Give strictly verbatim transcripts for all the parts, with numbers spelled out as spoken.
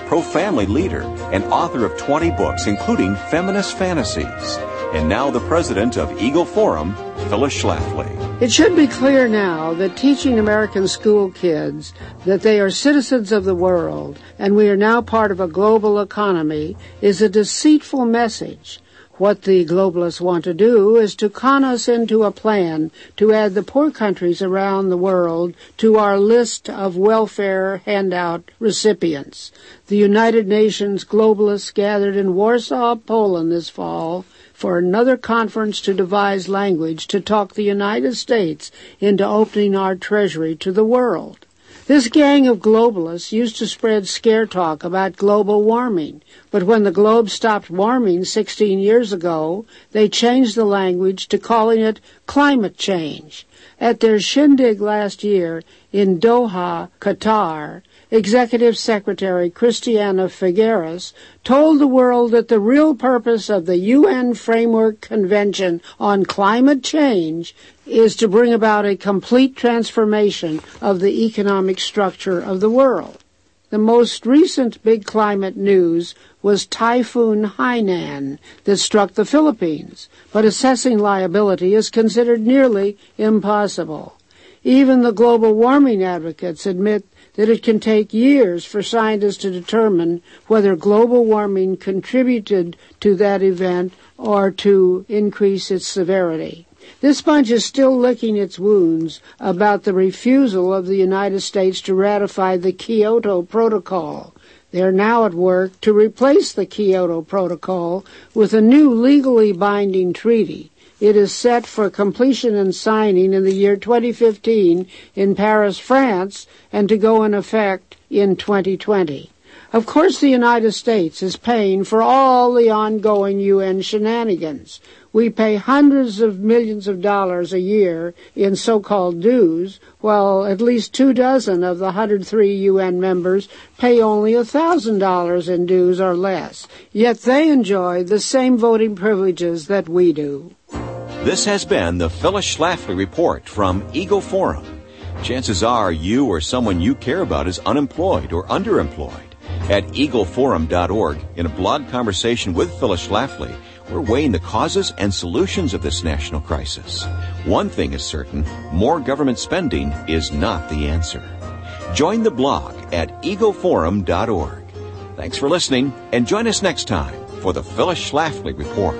pro-family leader, and author of twenty books, including Feminist Fantasies. And now the president of Eagle Forum, Phyllis Schlafly. It should be clear now that teaching American school kids that they are citizens of the world and we are now part of a global economy is a deceitful message. What the globalists want to do is to con us into a plan to add the poor countries around the world to our list of welfare handout recipients. The United Nations globalists gathered in Warsaw, Poland this fall for another conference to devise language to talk the United States into opening our treasury to the world. This gang of globalists used to spread scare talk about global warming, but when the globe stopped warming sixteen years ago, they changed the language to calling it climate change. At their shindig last year in Doha, Qatar, Executive Secretary Christiana Figueres told the world that the real purpose of the U N Framework Convention on Climate Change is to bring about a complete transformation of the economic structure of the world. The most recent big climate news was Typhoon Hainan that struck the Philippines, but assessing liability is considered nearly impossible. Even the global warming advocates admit that it can take years for scientists to determine whether global warming contributed to that event or to increase its severity. This bunch is still licking its wounds about the refusal of the United States to ratify the Kyoto Protocol. They are now at work to replace the Kyoto Protocol with a new legally binding treaty. It is set for completion and signing in the year twenty fifteen in Paris, France, and to go in effect in twenty twenty. Of course, the United States is paying for all the ongoing U N shenanigans. We pay hundreds of millions of dollars a year in so-called dues, while at least two dozen of the one hundred three U N members pay only one thousand dollars in dues or less. Yet they enjoy the same voting privileges that we do. This has been the Phyllis Schlafly Report from Eagle Forum. Chances are you or someone you care about is unemployed or underemployed. At eagle forum dot org, in a blog conversation with Phyllis Schlafly, we're weighing the causes and solutions of this national crisis. One thing is certain, more government spending is not the answer. Join the blog at eagle forum dot org. Thanks for listening, and join us next time for the Phyllis Schlafly Report.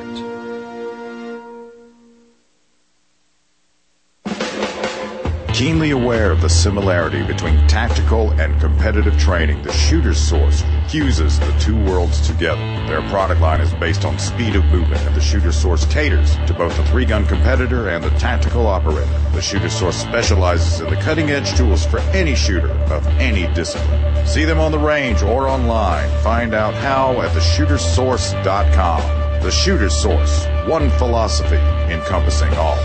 Keenly aware of the similarity between tactical and competitive training, the Shooter's Source fuses the two worlds together. Their product line is based on speed of movement, and the Shooter's Source caters to both the three-gun competitor and the tactical operator. The Shooter's Source specializes in the cutting-edge tools for any shooter of any discipline. See them on the range or online. Find out how at the shooters source dot com. The Shooter's Source, one philosophy encompassing all.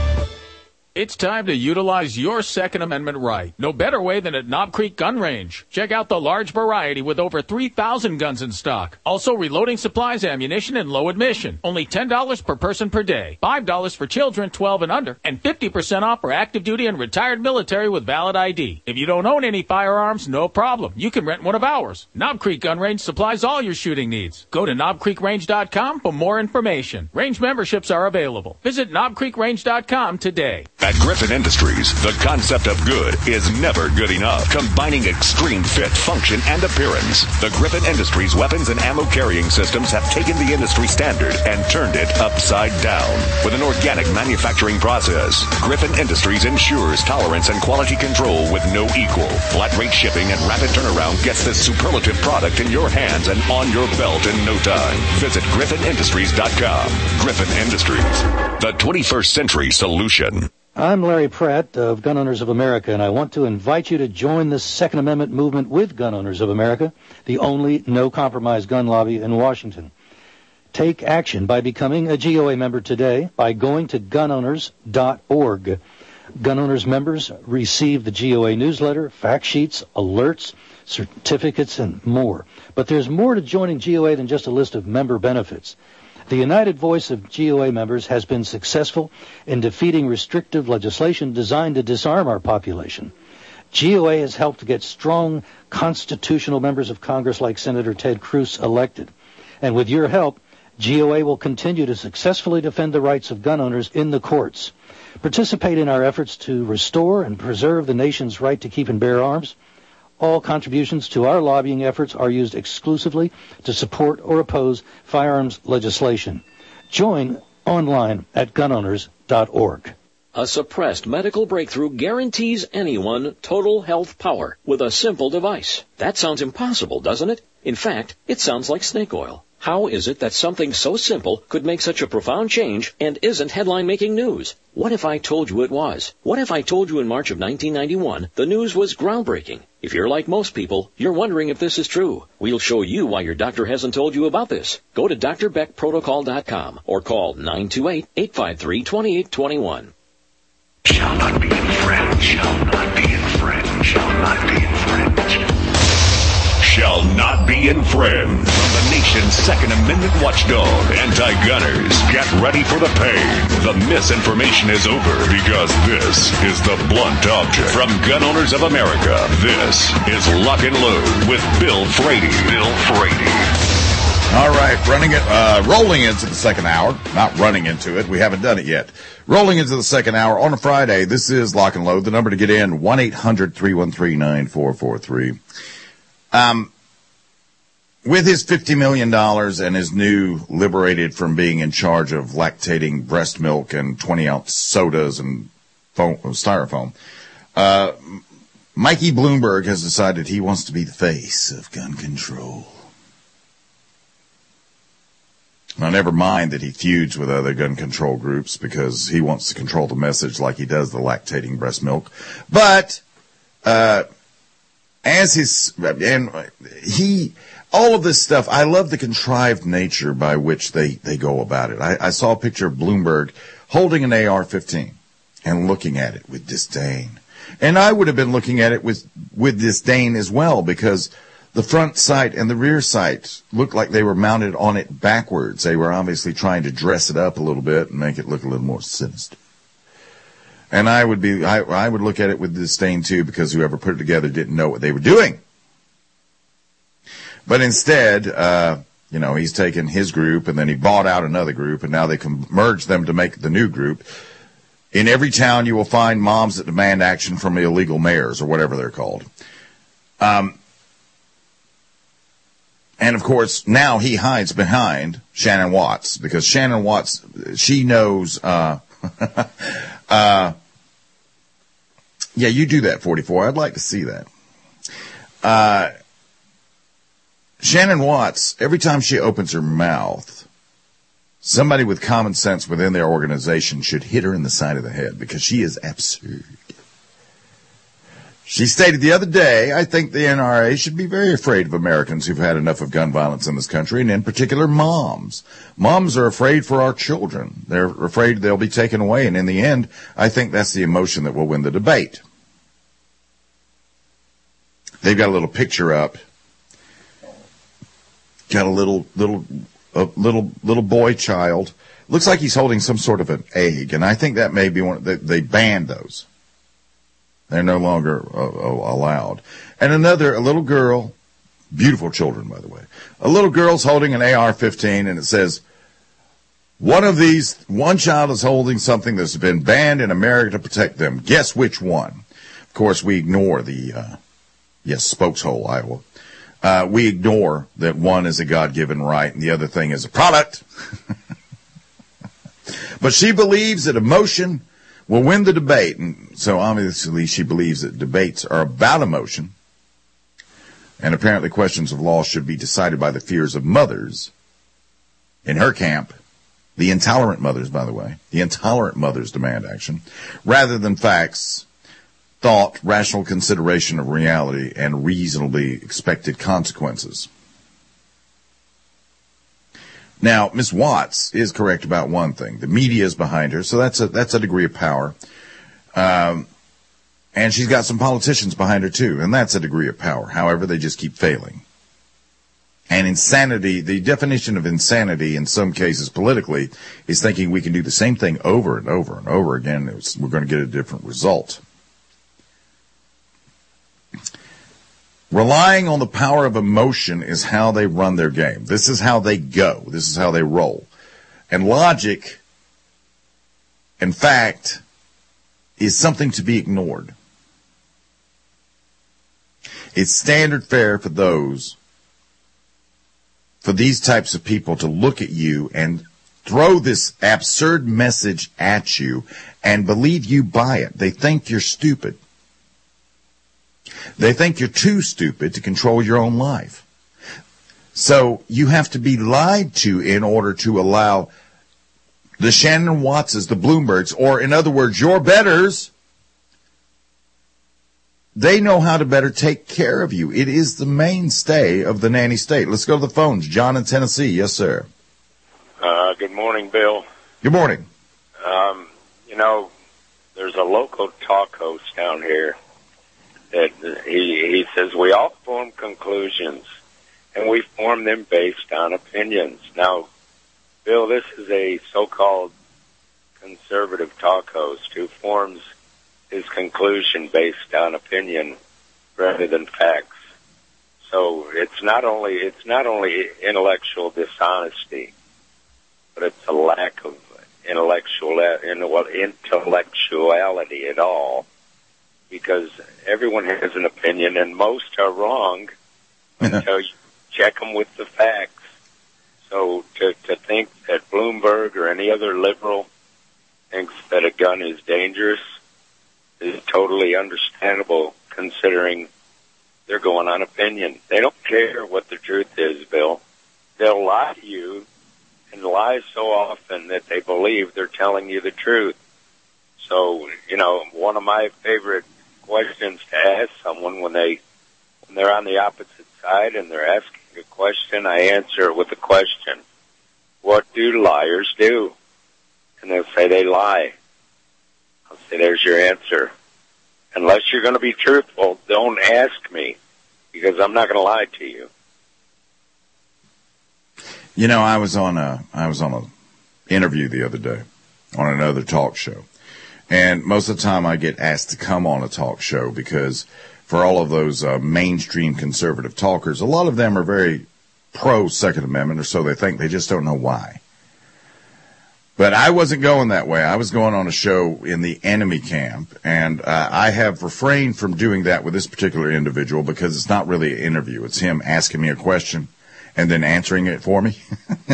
It's time to utilize your Second Amendment right. No better way than at Knob Creek Gun Range. Check out the large variety with over three thousand guns in stock. Also reloading supplies, ammunition, and low admission. Only ten dollars per person per day. five dollars for children twelve and under. And fifty percent off for active duty and retired military with valid I D. If you don't own any firearms, no problem. You can rent one of ours. Knob Creek Gun Range supplies all your shooting needs. Go to knob creek range dot com for more information. Range memberships are available. Visit knob creek range dot com today. At Griffin Industries, the concept of good is never good enough, combining extreme fit, function, and appearance. The Griffin Industries weapons and ammo carrying systems have taken the industry standard and turned it upside down. With an organic manufacturing process, Griffin Industries ensures tolerance and quality control with no equal. Flat rate shipping and rapid turnaround gets this superlative product in your hands and on your belt in no time. Visit griffin industries dot com. Griffin Industries, the twenty-first century solution. I'm Larry Pratt of Gun Owners of America, and I want to invite you to join the Second Amendment movement with Gun Owners of America, the only no-compromise gun lobby in Washington. Take action by becoming a G O A member today by going to gun owners dot org. Gun Owners members receive the G O A newsletter, fact sheets, alerts, certificates, and more. But there's more to joining G O A than just a list of member benefits. The united voice of G O A members has been successful in defeating restrictive legislation designed to disarm our population. G O A has helped to get strong constitutional members of Congress like Senator Ted Cruz elected. And with your help, G O A will continue to successfully defend the rights of gun owners in the courts. Participate in our efforts to restore and preserve the nation's right to keep and bear arms. All contributions to our lobbying efforts are used exclusively to support or oppose firearms legislation. Join online at gun owners dot org. A suppressed medical breakthrough guarantees anyone total health power with a simple device. That sounds impossible, doesn't it? In fact, it sounds like snake oil. How is it that something so simple could make such a profound change and isn't headline-making news? What if I told you it was? What if I told you in March of nineteen ninety-one the news was groundbreaking? If you're like most people, you're wondering if this is true. We'll show you why your doctor hasn't told you about this. Go to D R Beck Protocol dot com or call nine two eight, eight five three, two eight two one. Shall not be infringed. Shall not be infringed. Shall not be infringed. Shall not be infringed. From the nation's Second Amendment watchdog, Anti-Gunners, get ready for the pain. The misinformation is over because this is the blunt object. From Gun Owners of America, this is Lock and Load with Bill Frady. Bill Frady. All right, running it, uh, rolling into the second hour. Not running into it. We haven't done it yet. Rolling into the second hour on a Friday. This is Lock and Load. The number to get in, one eight hundred, three one three, nine four four three. Um, with his fifty million dollars and his new liberated from being in charge of lactating breast milk and twenty ounce sodas and foam, styrofoam, uh, Mikey Bloomberg has decided he wants to be the face of gun control. Now, never mind that he feuds with other gun control groups because he wants to control the message like he does the lactating breast milk. But, uh, as his, and he, all of this stuff, I love the contrived nature by which they, they go about it. I, I saw a picture of Bloomberg holding an A R fifteen and looking at it with disdain. And I would have been looking at it with, with disdain as well because the front sight and the rear sight looked like they were mounted on it backwards. They were obviously trying to dress it up a little bit and make it look a little more sinister. And I would be, I, I would look at it with disdain too because whoever put it together didn't know what they were doing. But instead, uh, you know, he's taken his group and then he bought out another group and now they can merge them to make the new group. In every town you will find moms that demand action from illegal mayors or whatever they're called. Um, And, of course, now he hides behind Shannon Watts because Shannon Watts, she knows, uh, uh, yeah, you do that, forty-four. I'd like to see that. Uh, Shannon Watts, every time she opens her mouth, somebody with common sense within their organization should hit her in the side of the head because she is absurd. She stated the other day, I think the N R A should be very afraid of Americans who've had enough of gun violence in this country, and in particular moms. Moms are afraid for our children. They're afraid they'll be taken away, and in the end, I think that's the emotion that will win the debate. They've got a little picture up. Got a little, little, a little, little boy child. Looks like he's holding some sort of an egg, and I think that may be one, they, they banned those. They're no longer uh, allowed. And another, a little girl, beautiful children, by the way. A little girl's holding an A R fifteen, and it says, one of these, one child is holding something that's been banned in America to protect them. Guess which one? Of course, we ignore the, uh, yes, Spokeshole, Iowa. Uh, we ignore that one is a God-given right and the other thing is a product. But she believes that emotion will win the debate, and so obviously she believes that debates are about emotion, and apparently questions of law should be decided by the fears of mothers. In her camp, the intolerant mothers, by the way, the intolerant mothers demand action, rather than facts, thought, rational consideration of reality, and reasonably expected consequences. Now, Miz Watts is correct about one thing. The media is behind her, so that's a that's a degree of power. Um, and she's got some politicians behind her, too, and that's a degree of power. However, they just keep failing. And insanity, the definition of insanity in some cases politically is thinking we can do the same thing over and over and over again. It's, we're going to get a different result. Relying on the power of emotion is how they run their game. This is how they go. This is how they roll. And logic, in fact, is something to be ignored. It's standard fare for those, for these types of people to look at you and throw this absurd message at you and believe you buy it. They think you're stupid. They think you're too stupid to control your own life. So you have to be lied to in order to allow the Shannon Wattses, the Bloombergs, or in other words, your betters, they know how to better take care of you. It is the mainstay of the nanny state. Let's go to the phones. John in Tennessee. Yes, sir. Uh, good morning, Bill. Good morning. Um, you know, there's a local talk host down here that he, he says we all form conclusions, and we form them based on opinions. Now, Bill, this is a so-called conservative talk host who forms his conclusion based on opinion rather than facts. So it's not only it's not only intellectual dishonesty, but it's a lack of intellectual intellectuality at all. Because everyone has an opinion, and most are wrong until you check them with the facts. So to, to think that Bloomberg or any other liberal thinks that a gun is dangerous is totally understandable, considering they're going on opinion. They don't care what the truth is, Bill. They'll lie to you and lie so often that they believe they're telling you the truth. So, you know, one of my favorite questions to ask someone when they when they're on the opposite side and they're asking a question, I answer it with a question. What do liars do? And they'll say they lie. I'll say, there's your answer. Unless you're going to be truthful, don't ask me, because I'm not going to lie to you. You know, I was on a I was on a interview the other day on another talk show. And most of the time I get asked to come on a talk show because for all of those uh, mainstream conservative talkers, a lot of them are very pro-Second Amendment, or so they think. They just don't know why. But I wasn't going that way. I was going on a show in the enemy camp, and uh, I have refrained from doing that with this particular individual because it's not really an interview. It's him asking me a question and then answering it for me.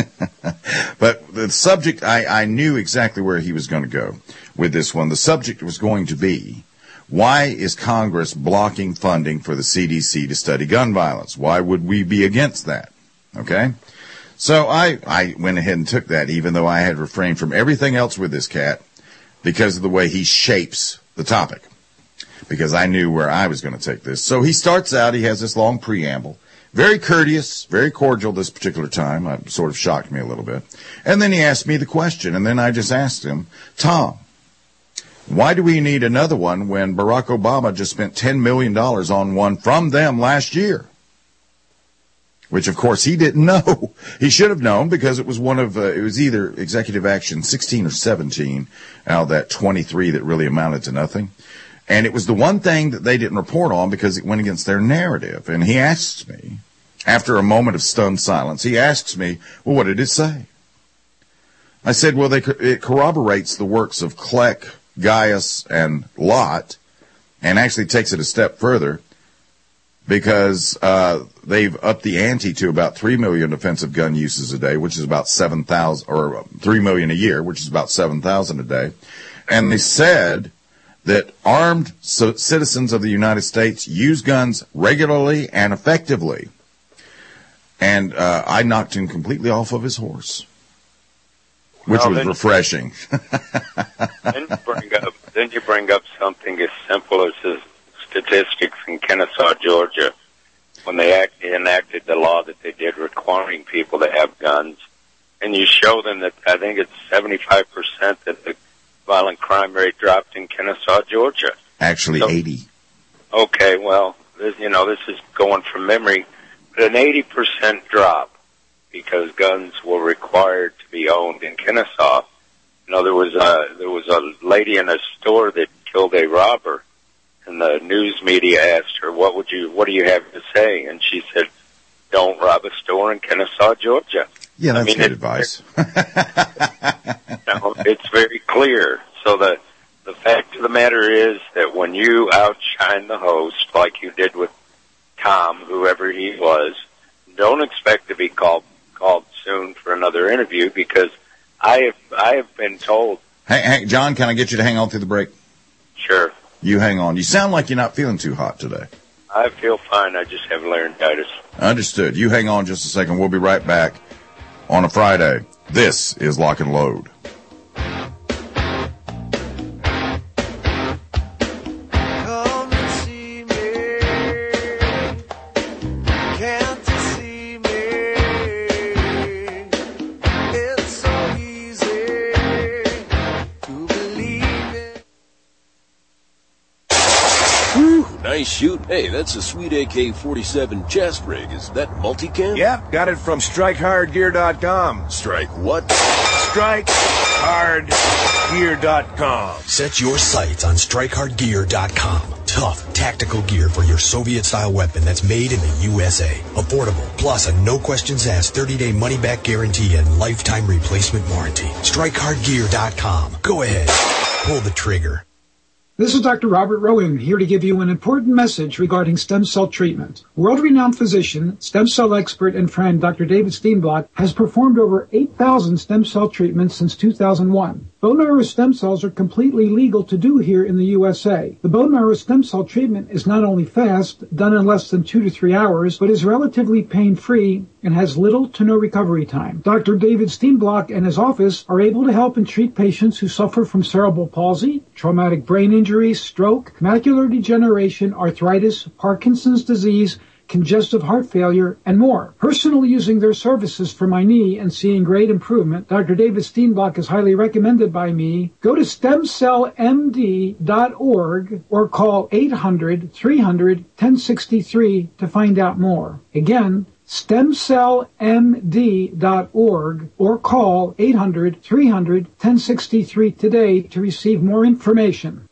But the subject, I, I knew exactly where he was going to go with this one. The subject was going to be, why is Congress blocking funding for the C D C to study gun violence? Why would we be against that? Okay? So I, I went ahead and took that, even though I had refrained from everything else with this cat because of the way he shapes the topic, because I knew where I was going to take this. So he starts out, he has this long preamble, very courteous, very cordial this particular time. It sort of shocked me a little bit. And then he asked me the question, and then I just asked him, Tom, why do we need another one when Barack Obama just spent ten million dollars on one from them last year? Which, of course, he didn't know. He should have known because it was one of, uh, it was either Executive Action sixteen or seventeen out of that twenty-three that really amounted to nothing. And it was the one thing that they didn't report on because it went against their narrative. And he asks me, after a moment of stunned silence, he asks me, well, what did it say? I said, well, they, it corroborates the works of Kleck, Gaius, and Lott, and actually takes it a step further because uh, they've upped the ante to about three million offensive gun uses a day, which is about seven thousand, or three million a year, which is about seven thousand a day. And they said that armed so citizens of the United States use guns regularly and effectively. And uh, I knocked him completely off of his horse, which well, was then, refreshing. then, you bring up, then you bring up something as simple as the statistics in Kennesaw, Georgia, when they act, enacted the law that they did requiring people to have guns. And you show them that I think it's seventy-five percent that the violent crime rate dropped in Kennesaw, Georgia. Actually, so, eighty. Okay, well, this, you know, this is going from memory. But an eighty percent drop because guns were required to be owned in Kennesaw. You know, there was a, there was a lady in a store that killed a robber, and the news media asked her, what would you, what do you have to say? And she said, don't rob a store in Kennesaw, Georgia. Yeah, that's I mean, good it, advice. You know, it's very clear. So the, the fact of the matter is that when you outshine the host, like you did with Tom, whoever he was, don't expect to be called, called soon for another interview, because I have, I have been told. Hey, hey, John, can I get you to hang on through the break? Sure. You hang on. You sound like you're not feeling too hot today. I feel fine. I just have laryngitis. Understood. You hang on just a second. We'll be right back on a Friday. This is Lock and Load. Nice shoot. Hey, that's a sweet A K forty-seven chest rig. Is that multicam? Yep, got it from strike hard gear dot com. Strike what? strike hard gear dot com. Set your sights on strike hard gear dot com. Tough, tactical gear for your Soviet-style weapon that's made in the U S A. Affordable, plus a no-questions-asked thirty-day money-back guarantee and lifetime replacement warranty. strike hard gear dot com. Go ahead. Pull the trigger. This is Doctor Robert Rowan, here to give you an important message regarding stem cell treatment. World-renowned physician, stem cell expert, and friend Doctor David Steenblock has performed over eight thousand stem cell treatments since two thousand one. Bone marrow stem cells are completely legal to do here in the U S A. The bone marrow stem cell treatment is not only fast, done in less than two to three hours, but is relatively pain-free and has little to no recovery time. Doctor David Steenblock and his office are able to help and treat patients who suffer from cerebral palsy, traumatic brain injury, stroke, macular degeneration, arthritis, Parkinson's disease, congestive heart failure, and more. Personally using their services for my knee and seeing great improvement, Doctor David Steenblock is highly recommended by me. Go to stem cell m d dot org or call eight hundred, three hundred, ten sixty-three to find out more. Again, stem cell m d dot org or call eight hundred, three hundred, ten sixty-three today to receive more information.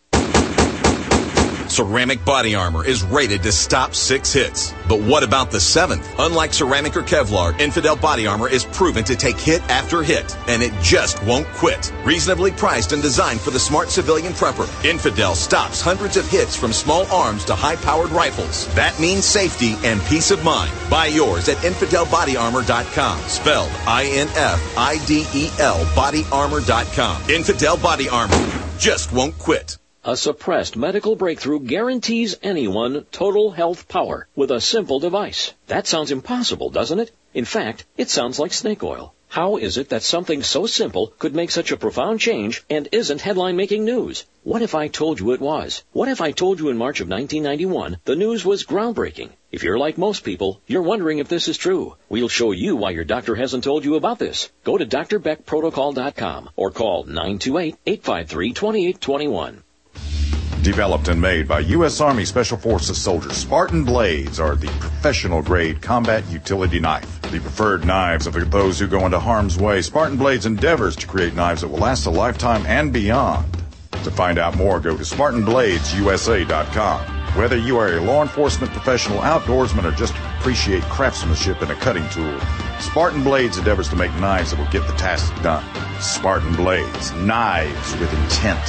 Ceramic body armor is rated to stop six hits. But what about the seventh? Unlike ceramic or Kevlar, Infidel body armor is proven to take hit after hit, and it just won't quit. Reasonably priced and designed for the smart civilian prepper, Infidel stops hundreds of hits from small arms to high-powered rifles. That means safety and peace of mind. Buy yours at infidel body armor dot com. Spelled I N F I D E L body armor dot com. Infidel body armor just won't quit. A suppressed medical breakthrough guarantees anyone total health power with a simple device. That sounds impossible, doesn't it? In fact, it sounds like snake oil. How is it that something so simple could make such a profound change and isn't headline-making news? What if I told you it was? What if I told you in March of nineteen ninety-one the news was groundbreaking? If you're like most people, you're wondering if this is true. We'll show you why your doctor hasn't told you about this. Go to D R Beck Protocol dot com or call nine two eight, eight five three, two eight two one. Developed and made by U S Army Special Forces soldiers, Spartan Blades are the professional-grade combat utility knife. The preferred knives of those who go into harm's way, Spartan Blades endeavors to create knives that will last a lifetime and beyond. To find out more, go to Spartan Blades U S A dot com. Whether you are a law enforcement professional, outdoorsman, or just appreciate craftsmanship in a cutting tool, Spartan Blades endeavors to make knives that will get the task done. Spartan Blades, knives with intent.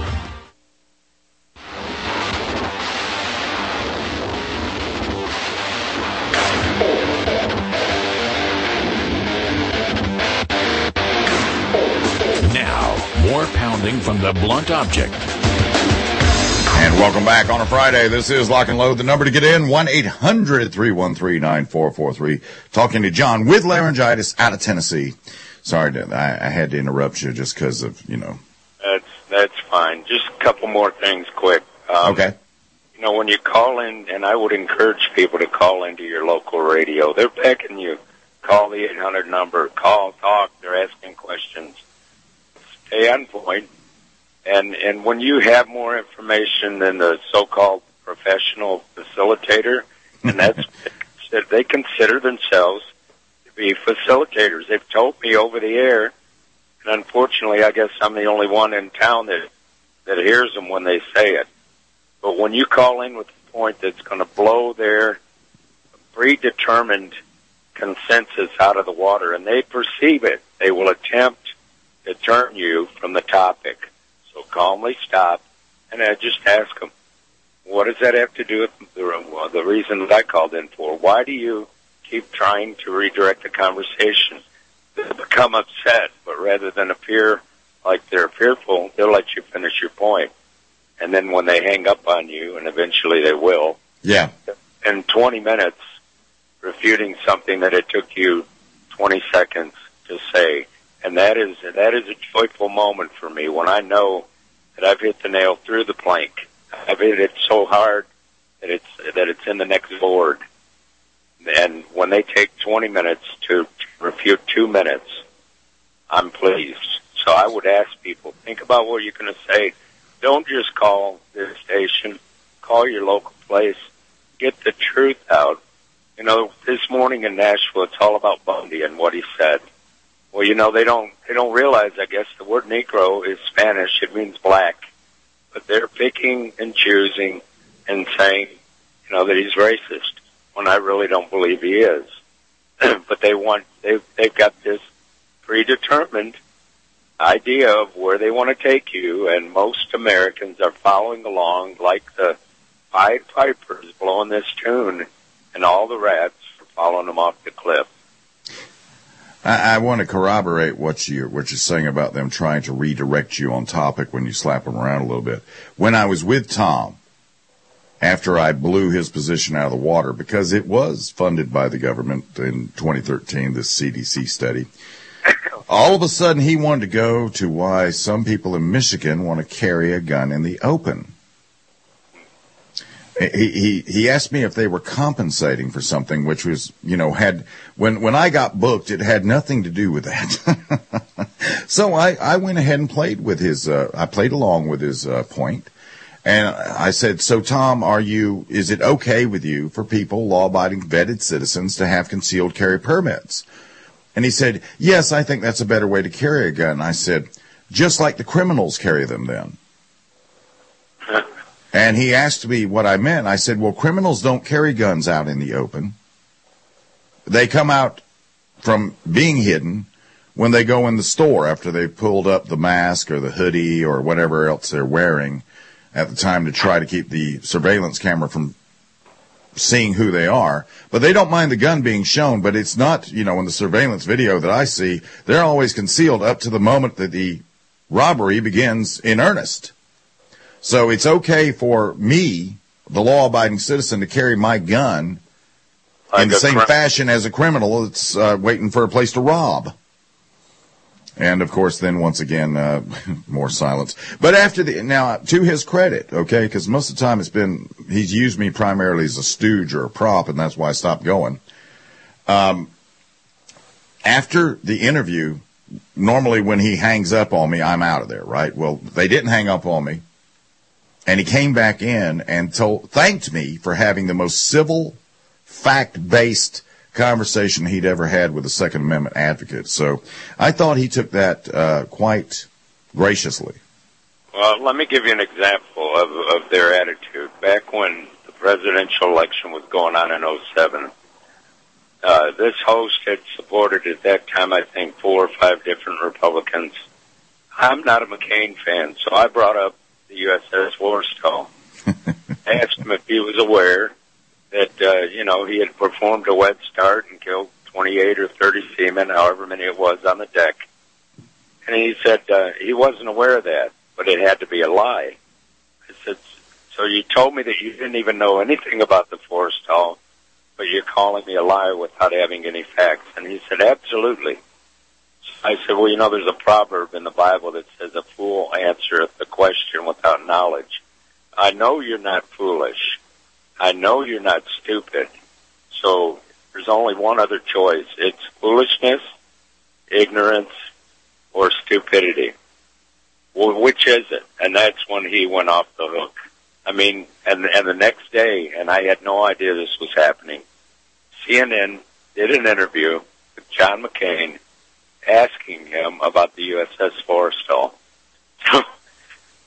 More pounding from the blunt object. And welcome back on a Friday. This is Lock and Load. The number to get in, one eight hundred, three one three, nine four four three. Talking to John with laryngitis out of Tennessee. Sorry, I, I had to interrupt you just because of, you know. That's, that's fine. Just a couple more things quick. Um, okay. You know, when you call in, and I would encourage people to call into your local radio, they're begging you. Call the eight hundred number. Call, talk. They're asking questions. Stay on point. And, and when you have more information than the so-called professional facilitator, and that's, they consider themselves to be facilitators. They've told me over the air, and unfortunately I guess I'm the only one in town that, that hears them when they say it. But when you call in with a point that's going to blow their predetermined consensus out of the water, and they perceive it, they will attempt to turn you from the topic. So calmly stop, and I just ask them, what does that have to do with the, well, the reason that I called in for? Why do you keep trying to redirect the conversation? They become upset, but rather than appear like they're fearful, they'll let you finish your point. And then when they hang up on you, and eventually they will, yeah, in twenty minutes, refuting something that it took you twenty seconds to say. And that is, that is a joyful moment for me when I know that I've hit the nail through the plank. I've hit it so hard that it's, that it's in the next board. And when they take twenty minutes to refute two minutes, I'm pleased. So I would ask people, think about what you're going to say. Don't just call this station. Call your local place. Get the truth out. You know, this morning in Nashville, it's all about Bundy and what he said. Well, you know, they don't, they don't realize, I guess, the word Negro is Spanish. It means black. But they're picking and choosing and saying, you know, that he's racist when I really don't believe he is. But they want, they've, they've got this predetermined idea of where they want to take you, and most Americans are following along like the Pied Pipers blowing this tune, and all the rats are following them off the cliff. I, I want to corroborate what you what you're saying about them trying to redirect you on topic when you slap them around a little bit. When I was with Tom, after I blew his position out of the water, because it was funded by the government in twenty thirteen, this C D C study, all of a sudden he wanted to go to why some people in Michigan want to carry a gun in the open. He, he, he asked me if they were compensating for something, which was, you know, had, when, when I got booked, it had nothing to do with that. So I, I went ahead and played with his, uh, I played along with his, uh, point. And I said, so Tom, are you, is it okay with you for people, law-abiding, vetted citizens, to have concealed carry permits? And he said, yes, I think that's a better way to carry a gun. I said, just like the criminals carry them then. And he asked me what I meant. I said, well, criminals don't carry guns out in the open. They come out from being hidden when they go in the store after they've pulled up the mask or the hoodie or whatever else they're wearing at the time to try to keep the surveillance camera from seeing who they are. But they don't mind the gun being shown, but it's not, you know, in the surveillance video that I see, they're always concealed up to the moment that the robbery begins in earnest. So it's okay for me, the law-abiding citizen, to carry my gun like in the same crim- fashion as a criminal that's uh, waiting for a place to rob. And, of course, then once again, uh, more silence. But after the, now, to his credit, okay, because most of the time it's been, he's used me primarily as a stooge or a prop, and that's why I stopped going. Um, after the interview, normally when he hangs up on me, I'm out of there, right? Well, they didn't hang up on me. And he came back in and told, thanked me for having the most civil, fact-based conversation he'd ever had with a Second Amendment advocate. So I thought he took that uh, quite graciously. Well, let me give you an example of, of their attitude. Back when the presidential election was going on in oh seven, uh, this host had supported at that time, I think, four or five different Republicans. I'm not a McCain fan, so I brought up the U S S Forrestal. I asked him if he was aware that, uh, you know, he had performed a wet start and killed twenty-eight or thirty seamen, however many it was, on the deck. And he said uh, he wasn't aware of that, but it had to be a lie. I said, so you told me that you didn't even know anything about the Forrestal, but you're calling me a liar without having any facts. And he said, absolutely. I said, well, you know, there's a proverb in the Bible that says, a fool answereth the question without knowledge. I know you're not foolish. I know you're not stupid. So there's only one other choice. It's foolishness, ignorance, or stupidity. Well, which is it? And that's when he went off the hook. I mean, and, and the next day, and I had no idea this was happening, C N N did an interview with John McCain asking him about the U S S Forrestal. So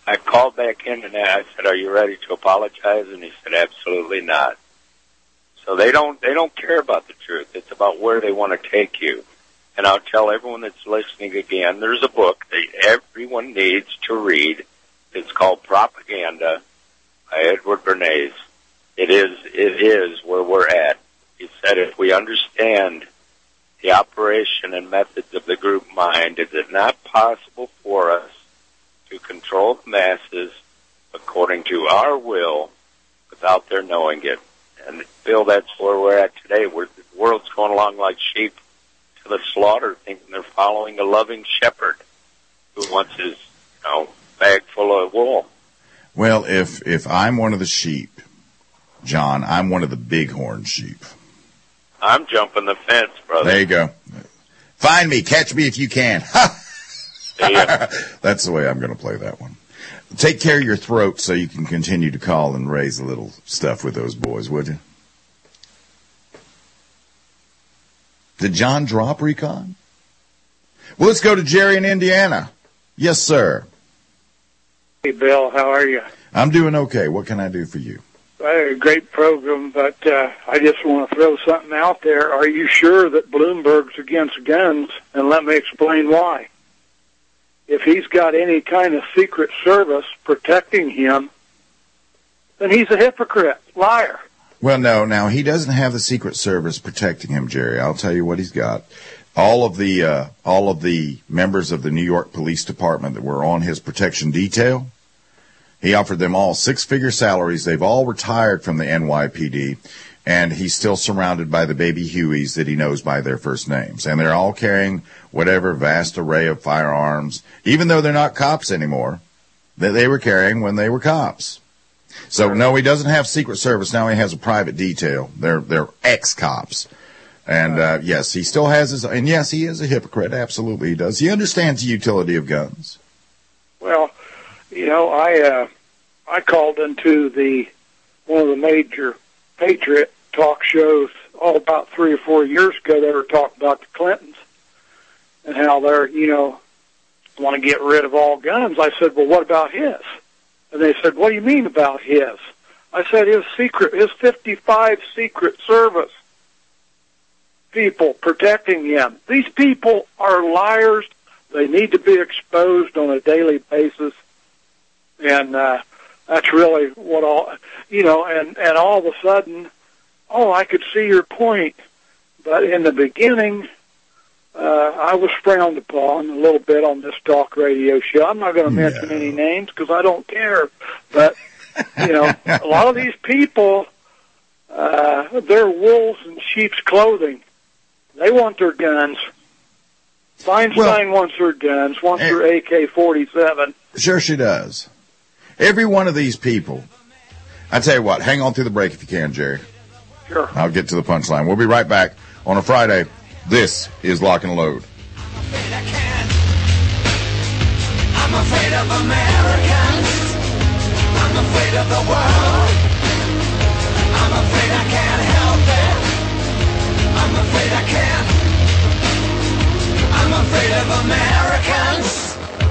I called back in and I said, "Are you ready to apologize?" And he said, "Absolutely not." So they don't they don't care about the truth. It's about where they want to take you. And I'll tell everyone that's listening again, there's a book that everyone needs to read. It's called Propaganda by Edward Bernays. It is it is where we're at. He said if we understand the operation and methods of the group mind, is it not possible for us to control the masses according to our will without their knowing it? And Bill, that's where we're at today. We're, the world's going along like sheep to the slaughter, thinking they're following a loving shepherd who wants his, you know, bag full of wool. Well, if if I'm one of the sheep, John, I'm one of the bighorn sheep. I'm jumping the fence, brother. There you go. Find me, catch me if you can. That's the way I'm going to play that one. Take care of your throat so you can continue to call and raise a little stuff with those boys, would you? Did John drop Recon? Well, let's go to Jerry in Indiana. Yes, sir. Hey, Bill, how are you? I'm doing okay. What can I do for you? A great program, but uh, I just want to throw something out there. Are you sure that Bloomberg's against guns? And let me explain why. If he's got any kind of secret service protecting him, then he's a hypocrite, liar. Well, no, now he doesn't have the Secret Service protecting him, Jerry. I'll tell you what he's got. All of the uh, all of the members of the New York Police Department that were on his protection detail, he offered them all six-figure salaries. They've all retired from the N Y P D, and he's still surrounded by the baby Hueys that he knows by their first names. And they're all carrying whatever vast array of firearms, even though they're not cops anymore, that they were carrying when they were cops. So, no, he doesn't have Secret Service. Now he has a private detail. They're they're ex-cops. And, uh, yes, he still has his – and, yes, he is a hypocrite. Absolutely he does. He understands the utility of guns. Well, you know, I uh, I called into the one of the major Patriot talk shows all about three or four years ago. They were talking about the Clintons and how they're, you know, want to get rid of all guns. I said, well, what about his? And they said, what do you mean about his? I said, his secret, his fifty-five Secret Service people protecting him. These people are liars. They need to be exposed on a daily basis. And uh, that's really what all, you know, and, and all of a sudden, oh, I could see your point. But in the beginning, uh, I was frowned upon a little bit on this talk radio show. I'm not going to mention no. any names because I don't care. But, you know, a lot of these people, uh, they're wolves in sheep's clothing. They want their guns. Feinstein well, wants her guns, wants her A K forty-seven. Sure she does. Every one of these people. I tell you what, hang on through the break if you can, Jerry. Sure. I'll get to the punchline. We'll be right back on a Friday. This is Lock and Load. I'm afraid of Americans. I'm afraid of the world. I'm afraid I can't help it. I'm afraid I can't. I'm afraid of Americans.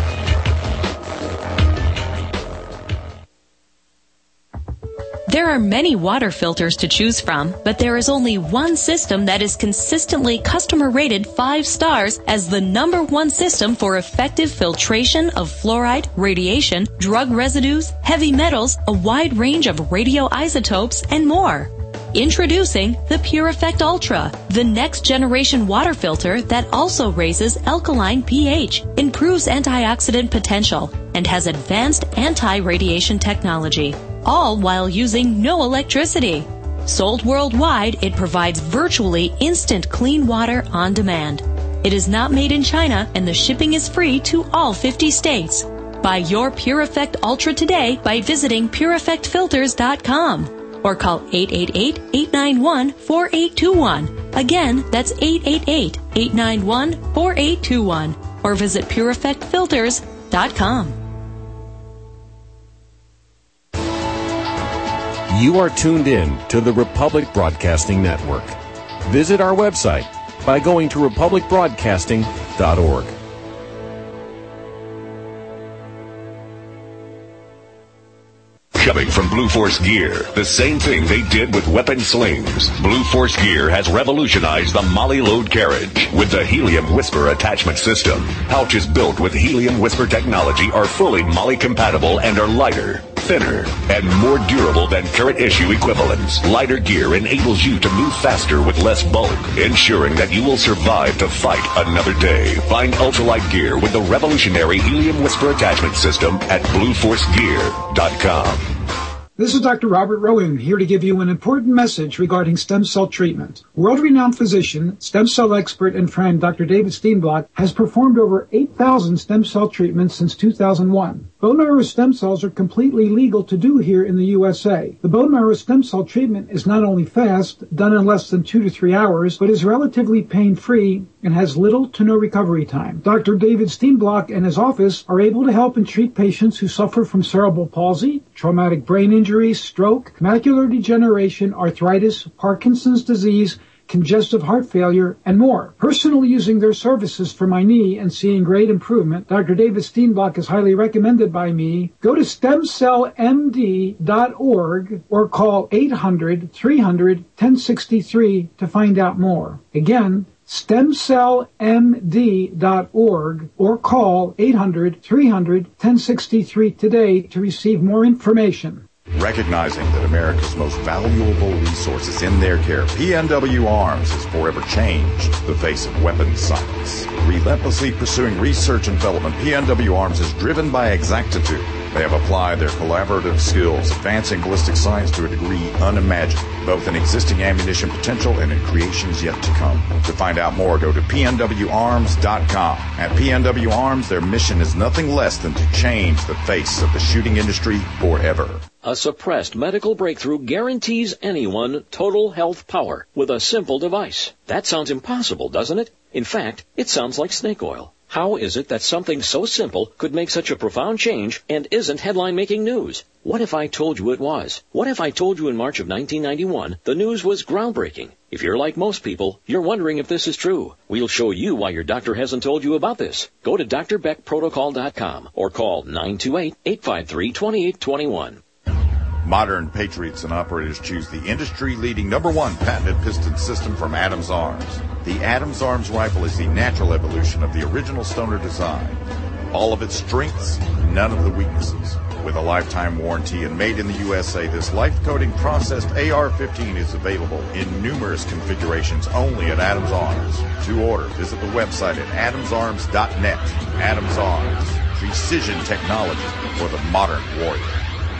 There are many water filters to choose from, but there is only one system that is consistently customer rated five stars as the number one system for effective filtration of fluoride, radiation, drug residues, heavy metals, a wide range of radioisotopes, and more. Introducing the Pure Effect Ultra, the next generation water filter that also raises alkaline pH, improves antioxidant potential, and has advanced anti-radiation technology, all while using no electricity. Sold worldwide, it provides virtually instant clean water on demand. It is not made in China, and the shipping is free to all fifty states. Buy your Pure Effect Ultra today by visiting pure effect filters dot com. Or call eight eight eight, eight nine one, four eight two one. Again, that's eight eight eight, eight nine one, four eight two one. Or visit pure effect filters dot com. You are tuned in to the Republic Broadcasting Network. Visit our website by going to republic broadcasting dot org. coming from Blue Force Gear. The same thing they did with weapon slings. Blue Force Gear has revolutionized the Molly load carriage with the Helium Whisper attachment system. Pouches built with Helium Whisper technology are fully Molly compatible and are lighter, thinner, and more durable than current issue equivalents. Lighter gear enables you to move faster with less bulk, ensuring that you will survive to fight another day. Find ultralight gear with the revolutionary Helium Whisper attachment system at blue force gear dot com. This is Doctor Robert Rowan here to give you an important message regarding stem cell treatment. World-renowned physician, stem cell expert, and friend Doctor David Steenblock has performed over eight thousand stem cell treatments since two thousand one. Bone marrow stem cells are completely legal to do here in the U S A. The bone marrow stem cell treatment is not only fast, done in less than two to three hours, but is relatively pain-free and has little to no recovery time. Doctor David Steenblock and his office are able to help and treat patients who suffer from cerebral palsy, traumatic brain injury, stroke, macular degeneration, arthritis, Parkinson's disease, congestive heart failure, and more. Personally using their services for my knee and seeing great improvement, Doctor David Steenblock is highly recommended by me. Go to stem cell m d dot org or call eight hundred, three hundred, ten sixty-three to find out more. Again, stem cell m d dot org or call eight hundred, three hundred, ten sixty-three today to receive more information. Recognizing that America's most valuable resource is in their care, P N W Arms has forever changed the face of weapons science. Relentlessly pursuing research and development, P N W Arms is driven by exactitude. They have applied their collaborative skills, advancing ballistic science to a degree unimagined, both in existing ammunition potential and in creations yet to come. To find out more, go to P N W arms dot com. At P N W Arms, their mission is nothing less than to change the face of the shooting industry forever. A suppressed medical breakthrough guarantees anyone total health power with a simple device. That sounds impossible, doesn't it? In fact, it sounds like snake oil. How is it that something so simple could make such a profound change and isn't headline-making news? What if I told you it was? What if I told you in March of nineteen ninety-one the news was groundbreaking? If you're like most people, you're wondering if this is true. We'll show you why your doctor hasn't told you about this. Go to d r beck protocol dot com or call nine two eight, eight five three, two eight two one. Modern patriots and operators choose the industry-leading number one patented piston system from Adams Arms. The Adams Arms rifle is the natural evolution of the original Stoner design. All of its strengths, none of the weaknesses. With a lifetime warranty and made in the U S A, this life-coating processed A R fifteen is available in numerous configurations only at Adams Arms. To order, visit the website at adams arms dot net. Adams Arms, precision technology for the modern warrior.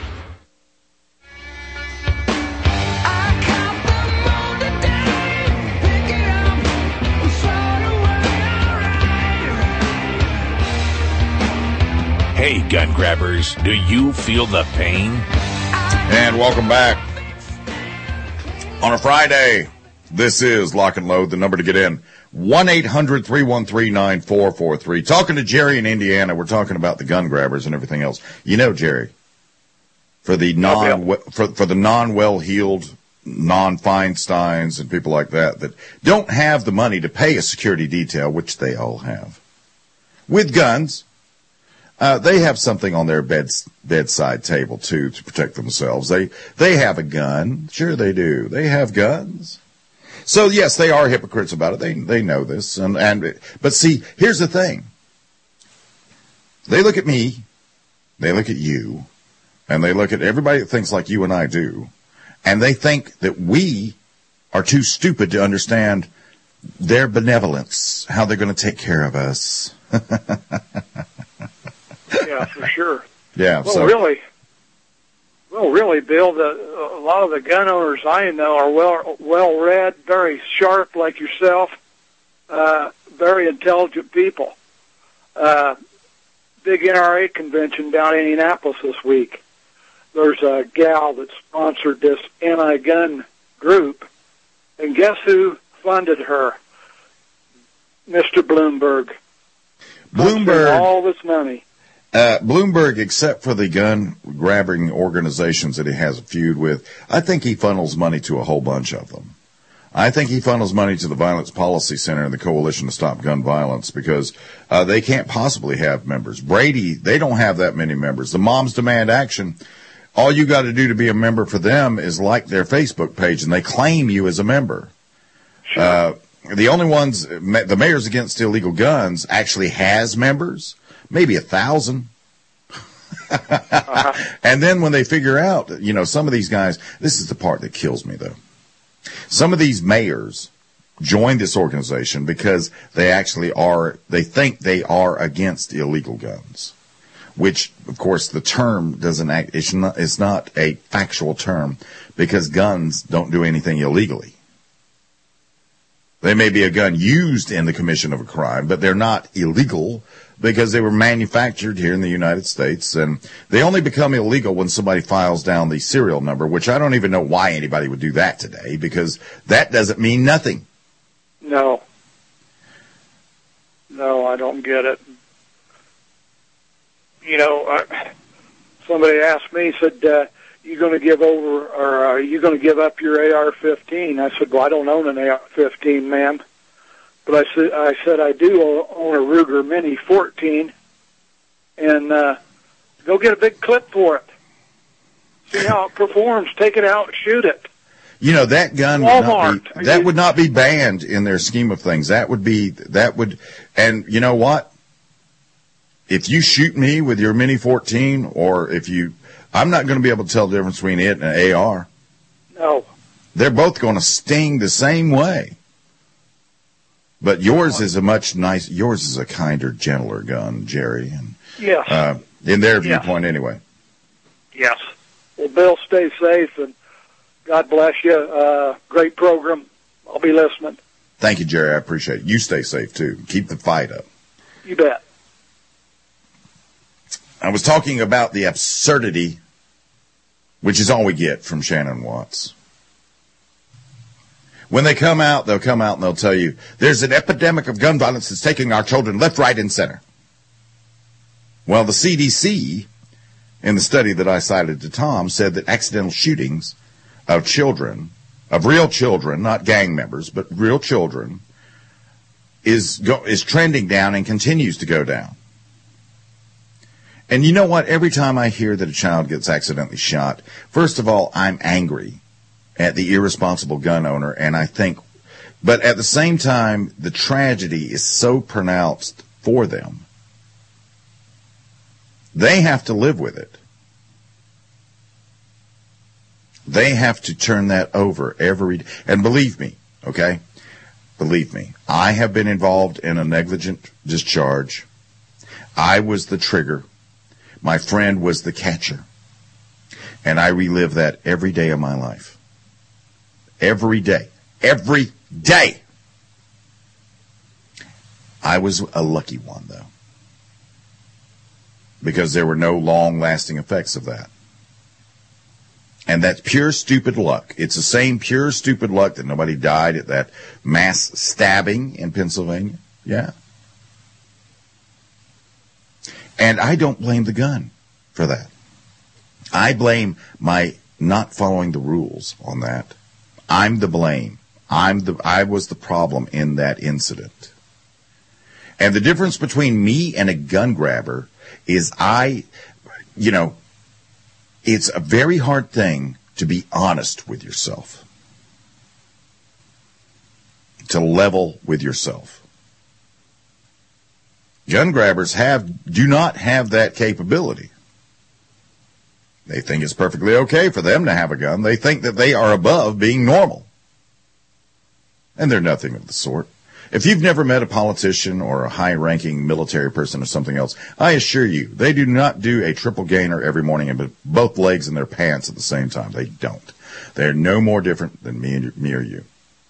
Hey, gun grabbers, do you feel the pain? And welcome back. On a Friday, this is Lock and Load. The number to get in, one eight hundred, three one three, nine four four three. Talking to Jerry in Indiana. We're talking about the gun grabbers and everything else. You know, Jerry, for the non for, for the non-well-heeled, non-Feinsteins and people like that that don't have the money to pay a security detail, which they all have, with guns, Uh, they have something on their bed, bedside table, too, to protect themselves. They, they have a gun. Sure they do. They have guns. So, yes, they are hypocrites about it. They, they know this. And, and, but see, here's the thing. They look at me, they look at you, and they look at everybody that thinks like you and I do, and they think that we are too stupid to understand their benevolence, how they're going to take care of us. Yeah, for sure. Yeah. Well, so. really, well, really, Bill. The, a lot of the gun owners I know are well, well read, very sharp, like yourself, uh, very intelligent people. Uh, big N R A convention down in Indianapolis this week. There's a gal that sponsored this anti-gun group, and guess who funded her? Mister Bloomberg. Bloomberg. All this money. Uh, Bloomberg, except for the gun-grabbing organizations that he has a feud with, I think he funnels money to a whole bunch of them. I think he funnels money to the Violence Policy Center and the Coalition to Stop Gun Violence because uh, they can't possibly have members. Brady, they don't have that many members. The Moms Demand Action, all you got to do to be a member for them is like their Facebook page, and they claim you as a member. Sure. Uh, the only ones, the Mayors Against Illegal Guns actually has members, maybe a thousand. uh-huh. And then when they figure out, you know, some of these guys, this is the part that kills me, though. Some of these mayors join this organization because they actually are, they think they are against illegal guns, which, of course, the term doesn't act, it's not, it's not a factual term because guns don't do anything illegally. They may be a gun used in the commission of a crime, but they're not illegal because they were manufactured here in the United States, and they only become illegal when somebody files down the serial number, which I don't even know why anybody would do that today, because that doesn't mean nothing. No. No, I don't get it. You know, uh, somebody asked me, said, uh, you going to give over, or are you going to give up your A R fifteen? I said, well, I don't own an A R fifteen, ma'am. But I said, I said I do own a Ruger Mini fourteen, and uh, go get a big clip for it. See how it performs. Take it out and shoot it. You know, that gun would not be, that would not be banned in their scheme of things. That would be, that would, and you know what? If you shoot me with your Mini fourteen, or if you, I'm not going to be able to tell the difference between it and an A R. No. They're both going to sting the same way. But yours is a much nice, yours is a kinder, gentler gun, Jerry. And, yes. Uh, in their yes. viewpoint, anyway. Yes. Well, Bill, stay safe, and God bless you. Uh, great program. I'll be listening. Thank you, Jerry. I appreciate it. You stay safe, too. Keep the fight up. You bet. I was talking about the absurdity, which is all we get from Shannon Watts. When they come out, they'll come out and they'll tell you, there's an epidemic of gun violence that's taking our children left, right, and center. Well, the C D C, in the study that I cited to Tom, said that accidental shootings of children, of real children, not gang members, but real children, is go, is trending down and continues to go down. And you know what? Every time I hear that a child gets accidentally shot, first of all, I'm angry at the irresponsible gun owner, and I think, but at the same time, the tragedy is so pronounced for them. They have to live with it. They have to turn that over every day. And believe me, okay, believe me, I have been involved in a negligent discharge. I was the trigger. My friend was the catcher. And I relive that every day of my life. Every day. Every day. I was a lucky one, though, because there were no long-lasting effects of that. And that's pure stupid luck. It's the same pure stupid luck that nobody died at that mass stabbing in Pennsylvania. Yeah. And I don't blame the gun for that. I blame my not following the rules on that. I'm the blame. I'm the, I was the problem in that incident. And the difference between me and a gun grabber is I, you know, it's a very hard thing to be honest with yourself. To level with yourself. Gun grabbers have, do not have that capability. They think it's perfectly okay for them to have a gun. They think that they are above being normal. And they're nothing of the sort. If you've never met a politician or a high-ranking military person or something else, I assure you, they do not do a triple gainer every morning and put both legs in their pants at the same time. They don't. They're no more different than me, and, me or you.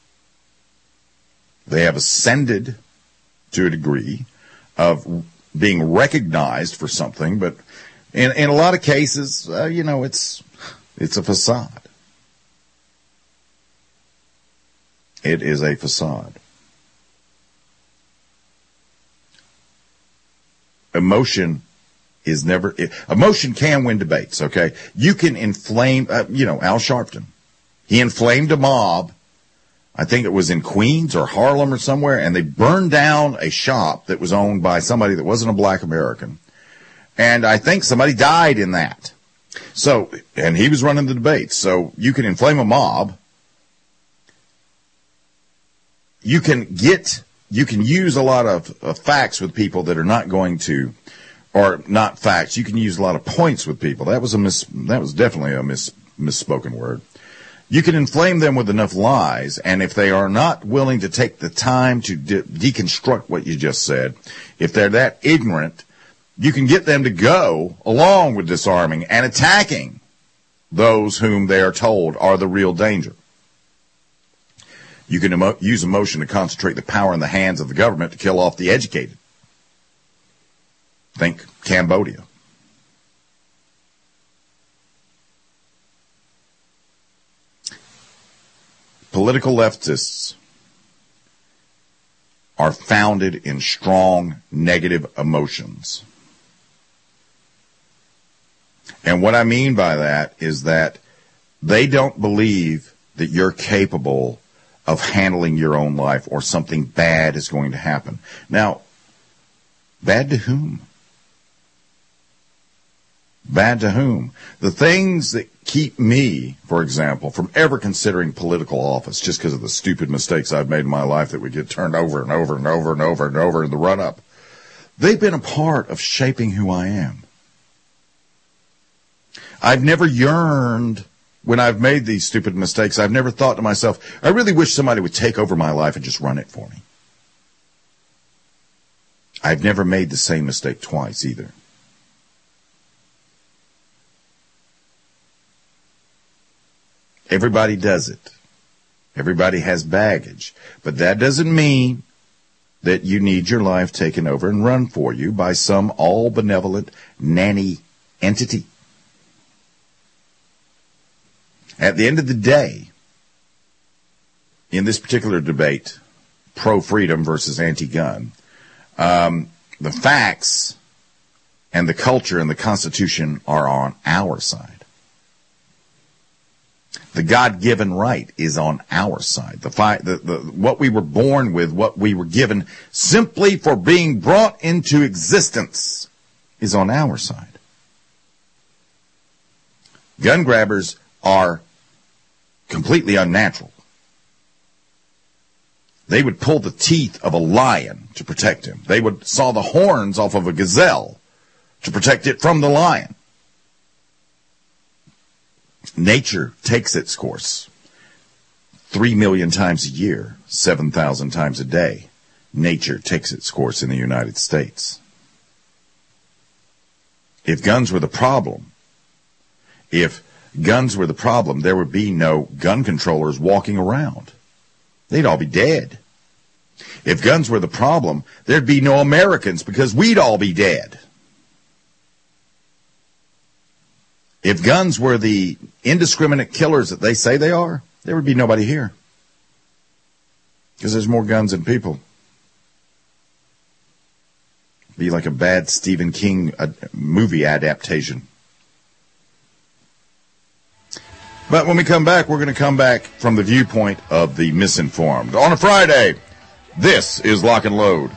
They have ascended to a degree of being recognized for something, but in, in a lot of cases, uh, you know, it's it's a facade. It is a facade. Emotion is never, it, emotion can win debates, okay? You can inflame, uh, you know, Al Sharpton. He inflamed a mob, I think it was in Queens or Harlem or somewhere, and they burned down a shop that was owned by somebody that wasn't a black American. And I think somebody died in that. So, and he was running the debates. So you can inflame a mob. You can get, you can use a lot of uh, facts with people that are not going to, or not facts. You can use a lot of points with people. That was a mis, that was definitely a mis, misspoken word. You can inflame them with enough lies, and if they are not willing to take the time to de- deconstruct what you just said, if they're that ignorant, you can get them to go along with disarming and attacking those whom they are told are the real danger. You can emo- use emotion to concentrate the power in the hands of the government to kill off the educated. Think Cambodia. Political leftists are founded in strong negative emotions. And what I mean by that is that they don't believe that you're capable of handling your own life or something bad is going to happen. Now, bad to whom? Bad to whom? The things that keep me, for example, from ever considering political office just because of the stupid mistakes I've made in my life that would get turned over and over and over and over and over in the run-up, they've been a part of shaping who I am. I've never yearned, when I've made these stupid mistakes, I've never thought to myself, I really wish somebody would take over my life and just run it for me. I've never made the same mistake twice either. Everybody does it. Everybody has baggage. But that doesn't mean that you need your life taken over and run for you by some all-benevolent nanny entity. At the end of the day, in this particular debate, pro-freedom versus anti-gun, um, the facts and the culture and the Constitution are on our side. The God-given right is on our side. The, fi- the, the what we were born with, what we were given simply for being brought into existence is on our side. Gun grabbers are completely unnatural. They would pull the teeth of a lion to protect him. They would saw the horns off of a gazelle to protect it from the lion. Nature takes its course. Three million times a year, seven thousand times a day, nature takes its course in the United States. If guns were the problem, if guns were the problem, there would be no gun controllers walking around. They'd all be dead. If guns were the problem, there'd be no Americans because we'd all be dead. If guns were the indiscriminate killers that they say they are, there would be nobody here. Because there's more guns than people. It'd be like a bad Stephen King uh, movie adaptation. But when we come back, we're going to come back from the viewpoint of the misinformed. On a Friday, this is Lock and Load.